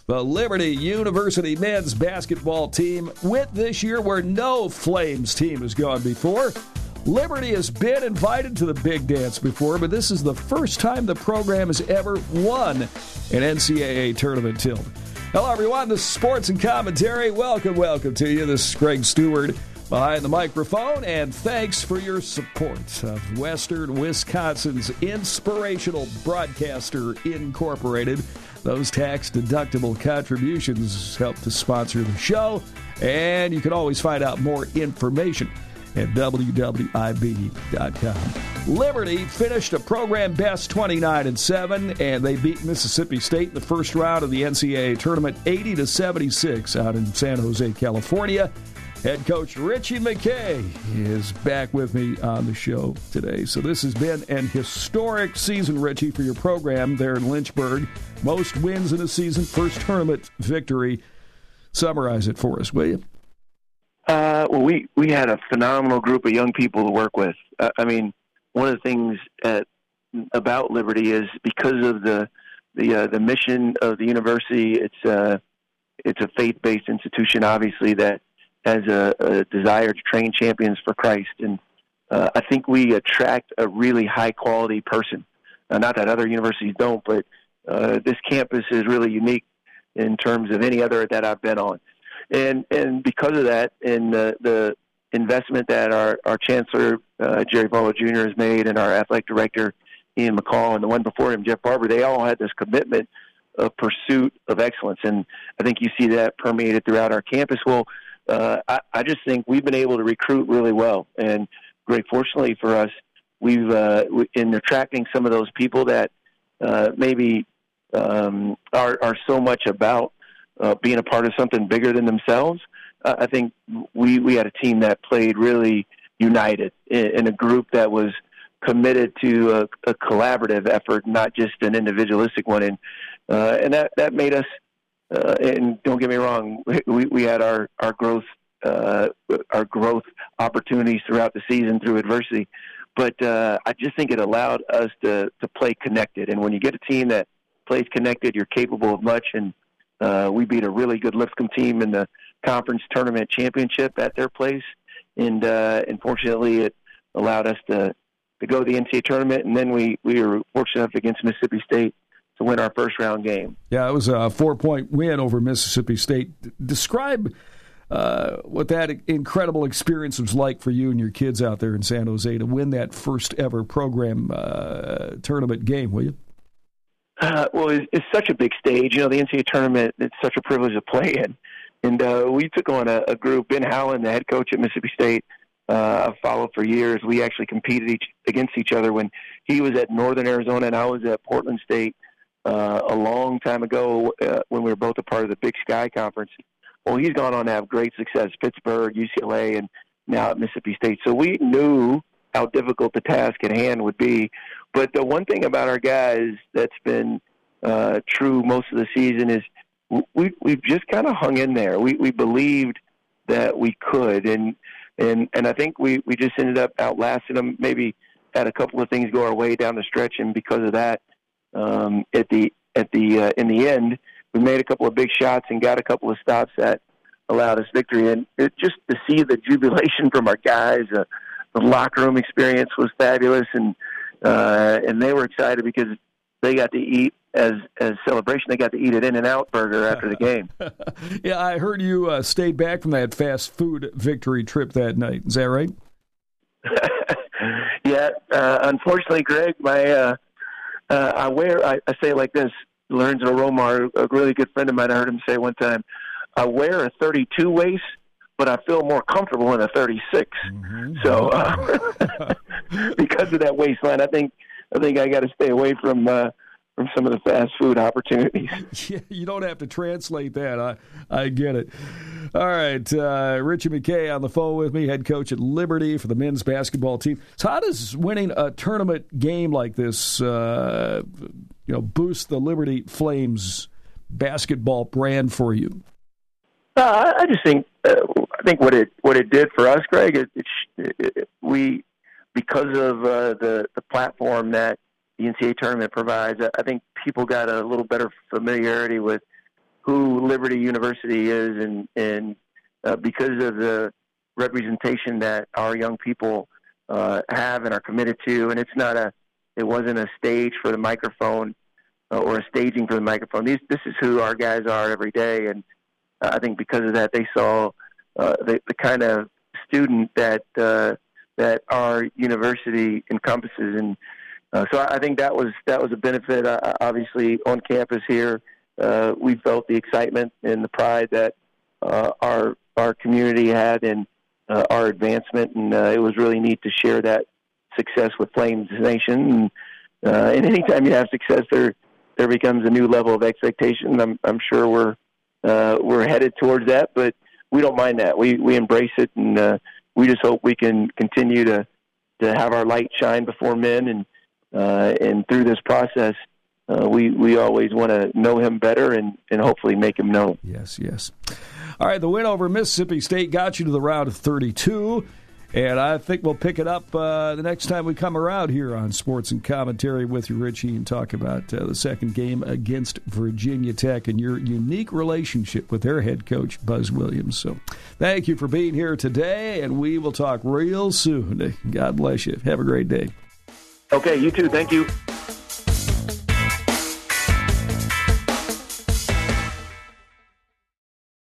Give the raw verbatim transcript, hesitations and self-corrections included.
The Liberty University men's basketball team went this year where no Flames team has gone before. Liberty has been invited to the big dance before, but this is the first time the program has ever won an N C double A tournament tilt. Hello, everyone. This is Sports and Commentary. Welcome, welcome to you. This is Greg Stewart behind the microphone, and thanks for your support of Western Wisconsin's Inspirational Broadcaster Incorporated. Those tax-deductible contributions help to sponsor the show, and you can always find out more information at w w i b dot com. Liberty finished a program best twenty-nine and seven, and they beat Mississippi State in the first round of the N C double A tournament eighty to seventy-six out in San Jose, California. Head coach Ritchie McKay is back with me on the show today. So this has been an historic season, Ritchie, for your program there in Lynchburg. Most wins in a season, first tournament victory. Summarize it for us, will you? Uh, well, we, we had a phenomenal group of young people to work with. Uh, I mean, one of the things at, about Liberty is because of the the uh, the mission of the university. It's uh, it's a faith-based institution, obviously, that has a, a desire to train champions for Christ, and uh, I think we attract a really high-quality person. Uh, not that other universities don't, but uh, this campus is really unique in terms of any other that I've been on. And and because of that, and the, the investment that our, our chancellor, uh, Jerry Volo Junior has made, and our athletic director, Ian McCall, and the one before him, Jeff Barber, they all had this commitment of pursuit of excellence. And I think you see that permeated throughout our campus. Well, uh, I, I just think we've been able to recruit really well. And great fortunately for us, we've uh, in attracting some of those people that uh, maybe um, are, are so much about Uh, being a part of something bigger than themselves. Uh, I think we, we had a team that played really united in, in a group that was committed to a, a collaborative effort, not just an individualistic one. And uh, and that, that made us, uh, and don't get me wrong, we, we had our, our growth uh, our growth opportunities throughout the season through adversity. But uh, I just think it allowed us to, to play connected. And when you get a team that plays connected, you're capable of much. And Uh, we beat a really good Lipscomb team in the conference tournament championship at their place, and uh, unfortunately, it allowed us to, to go to the N C double A tournament, and then we, we were fortunate enough against Mississippi State to win our first round game. Yeah, it was a four-point win over Mississippi State. Describe uh, what that incredible experience was like for you and your kids out there in San Jose to win that first ever program uh, tournament game, will you? Uh, well, it's, it's such a big stage. You know, the N C double A tournament, it's such a privilege to play in. And uh, we took on a, a group. Ben Howland, the head coach at Mississippi State, uh, I've followed for years. We actually competed each, against each other when he was at Northern Arizona and I was at Portland State uh, a long time ago uh, when we were both a part of the Big Sky Conference. Well, he's gone on to have great success, Pittsburgh, U C L A, and now at Mississippi State. So we knew how difficult the task at hand would be. But the one thing about our guys that's been uh, true most of the season is we, we've just kind of hung in there. We, we believed that we could, and and and I think we, we just ended up outlasting them. Maybe had a couple of things go our way down the stretch, and because of that, um, at the at the uh, in the end, we made a couple of big shots and got a couple of stops that allowed us victory. And it, just to see the jubilation from our guys, uh, the locker room experience was fabulous, and. Uh, and they were excited because they got to eat as as celebration. They got to eat an In-N-Out burger after the game. Yeah, I heard you uh, stayed back from that fast food victory trip that night. Is that right? Yeah. Uh, unfortunately, Greg, my uh, uh, I wear. I, I say it like this. Lorenzo Romar, a really good friend of mine, I heard him say one time, I wear a thirty-two waist, but I feel more comfortable in a thirty-six. Mm-hmm. So uh, because of that waistline, I think I think I got to stay away from uh, from some of the fast food opportunities. Yeah, you don't have to translate that. I I get it. All right, uh, Ritchie McKay on the phone with me, head coach at Liberty for the men's basketball team. So how does winning a tournament game like this, uh, you know, boost the Liberty Flames basketball brand for you? Uh, I just think uh, I think what it what it did for us, Greg, it, it, it, we because of uh, the the platform that the N C double A tournament provides, I think people got a little better familiarity with who Liberty University is, and and uh, because of the representation that our young people uh, have and are committed to, and it's not a, it wasn't a stage for the microphone uh, or a staging for the microphone. These, this is who our guys are every day, and uh, I think because of that, they saw uh, the, the kind of student that uh, that our university encompasses, and uh, so I think that was that was a benefit. Uh, obviously, on campus here, uh, we felt the excitement and the pride that uh, our our community had in uh, our advancement, and uh, it was really neat to share that success with Flames Nation. And, uh, and anytime you have success, there there becomes a new level of expectation. I'm I'm sure we're uh, we're headed towards that, but we don't mind that. We we embrace it, and uh, we just hope we can continue to to have our light shine before men, and uh, and through this process, uh, we we always want to know him better and, and hopefully make him known. Yes, yes. All right, the win over Mississippi State got you to the round of thirty-two, and I think we'll pick it up uh, the next time we come around here on Sports and Commentary with you, Richie, and talk about uh, the second game against Virginia Tech and your unique relationship with their head coach, Buzz Williams. So thank you for being here today, and we will talk real soon. God bless you. Have a great day. Okay, you too. Thank you.